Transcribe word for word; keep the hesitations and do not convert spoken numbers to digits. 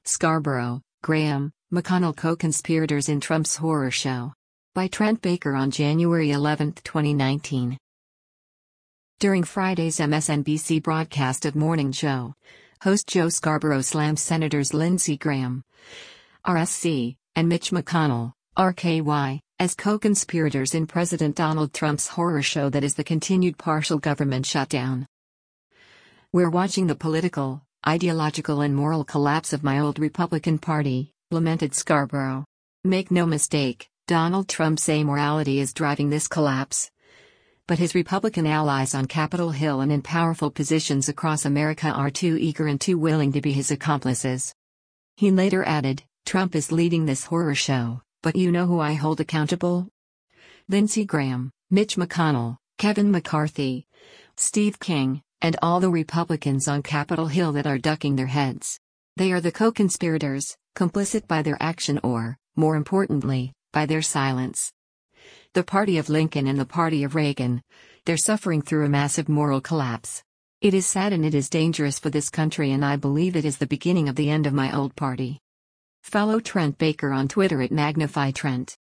Scarborough, Graham, McConnell co-conspirators in Trump's horror show. By Trent Baker on January eleventh, twenty nineteen. During Friday's M S N B C broadcast of Morning Joe, host Joe Scarborough slammed Senators Lindsey Graham, R S C, and Mitch McConnell, R K Y, as co-conspirators in President Donald Trump's horror show that is the continued partial government shutdown. "We're watching the political, ideological and moral collapse of my old Republican Party," lamented Scarborough. "Make no mistake, Donald Trump's amorality is driving this collapse. But his Republican allies on Capitol Hill and in powerful positions across America are too eager and too willing to be his accomplices." He later added, "Trump is leading this horror show, but you know who I hold accountable? Lindsey Graham, Mitch McConnell, Kevin McCarthy, Steve King, and all the Republicans on Capitol Hill that are ducking their heads. They are the co-conspirators, complicit by their action or, more importantly, by their silence. The party of Lincoln and the party of Reagan, they're suffering through a massive moral collapse. It is sad and it is dangerous for this country, and I believe it is the beginning of the end of my old party." Follow Trent Baker on Twitter at Magnify Trent.